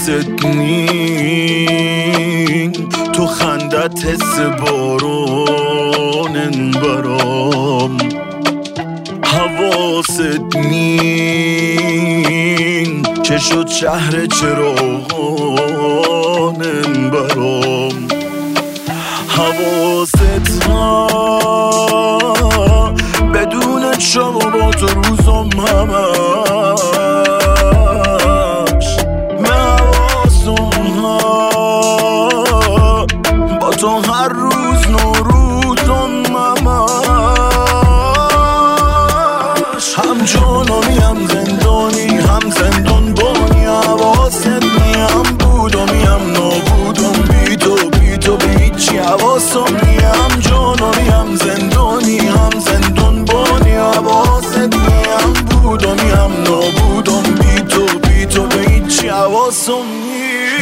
حواست نی تو خندت حس بارانن برام حواست نی چه شد شهر چراغانن برام حواست ها بدون شبات و روزم همش حواسم ها با تو هر روز نوروزم همش هم جانانی هم زندانی هم زندان بانی حواست نیم بودمی هم نابودم بی تو به هیچی حواسم نیم جانانی هم زندانی هم زندان بانی حواست نیم بودمی هم نابودم بی تو به هیچی حواسم نیم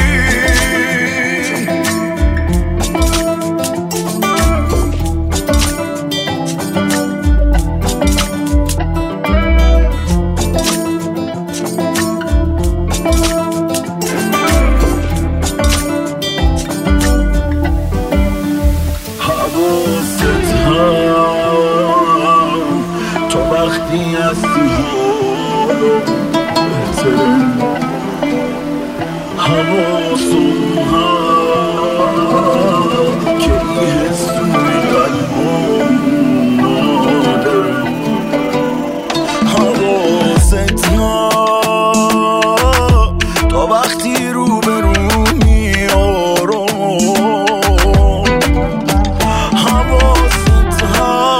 تو وقتی هستی بهتره حواسم هم که این حس توی قلبم نداره حواست ها تا وقتی رو به رو میارم حواست ها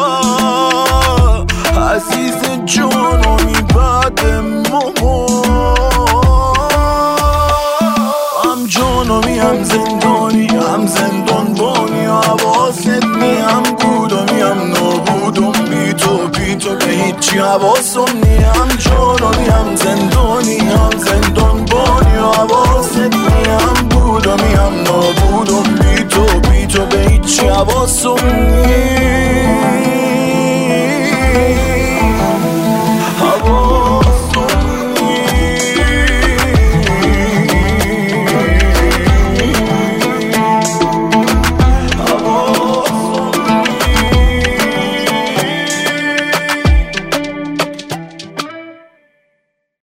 عزیز جانمی بعد ماما هم جانمی هم زندانی هم زندان بانی حواست نی هم بودمی هم نابودم بی تو به هیچی حواسم نی هم جانمی هم زندانی هم زندان بانی حواست نی هم بودمی هم نابودم بی تو به هیچی حواسم نی